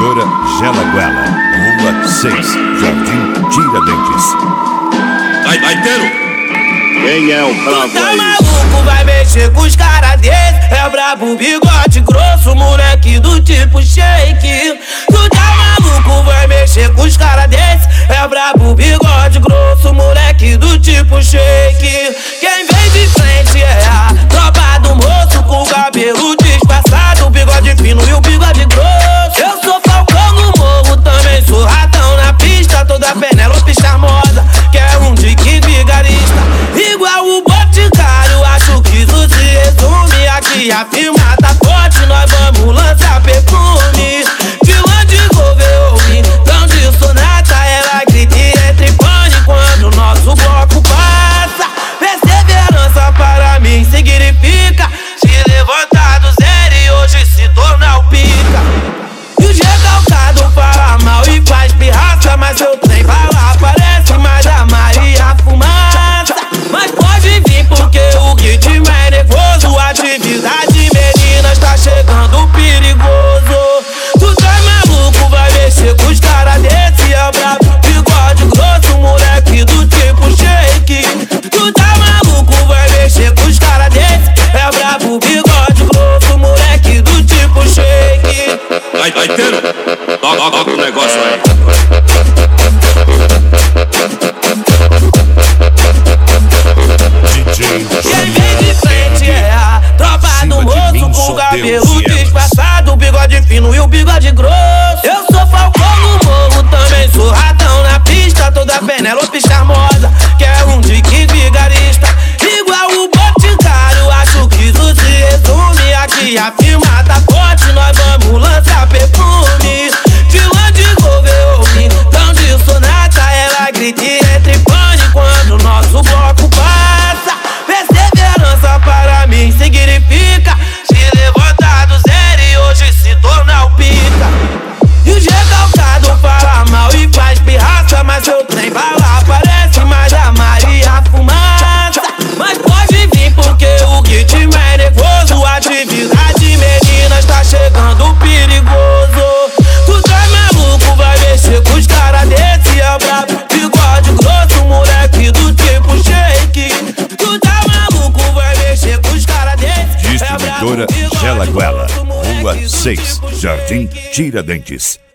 Distribuidora Gelaguela, Rua 6, Jardim Tiradentes. Gaiteiro! Quem é o brabo Tu tá aí? maluco, vai mexer com os caras desse. É brabo, bigode grosso, moleque do tipo shake. Tu tá maluco, vai mexer com os caras desse. É brabo, bigode grosso, moleque do tipo shake. Quem vem de frente é a tropa do moço, com o cabelo disfarçado, o bigode fino e o bigode grosso. Eu sou Falcão no morro, também sou ratão na pista. Toda Penélope charmosa, quer um dique vigarista. Igual o Boticário, acho que isso se resume. Aqui a firma tá forte, nós vamos lançar perfume. Vilã de Governo, tão de sonata, ela grita e entra em pânico quando o nosso bloco passa. Perseverança para mim significa se levantar do zero e hoje se tornar o pica. E o recalcado fala mal e faz pirraça, mas eu trem bala, parece mais a Maria Fumaça. Mas pode vir porque o ritmo é nervoso. Atividade meninas tá chegando perigoso. Tu tá maluco, vai mexer com os caras desse. É brabo, bigode grosso, moleque do tipo shake. Tu tá maluco, vai mexer com os caras desse. É brabo, bigode grosso, moleque do tipo shake. Gaiteiro! Toca o negócio aí. Quem vem de frente é a tropa do moço, com o cabelo disfarçado, o bigode fino e o bigode grosso. Eu sou Falcão no morro, também sou ratão na pista. Toda Penélope charmosa, quer um dique vigarista. Igual o Boticário, acho que isso se resume. Aqui a firma tá forte, nós vamos lançar perfume. Vilã de Governo, tão de sonata, ela grita e entra em pânico quando o nosso bloco passa. Perseverança para mim significa se levantar do zero e hoje se tornar o pica. E o recalcado fala mal e faz pirraça, mas eu trem bala, parece mais a Maria Fumaça. Mas pode vir porque o ritmo é nervoso. Atividade meninas tá chegando perigoso. Tu tá maluco, vai mexer com os caras desse. É brabo, bigode grosso, moleque do tipo shake. Tu tá maluco, vai mexer com os caras desse. Distribuidora Gelaguela, Rua 6, Jardim Tiradentes.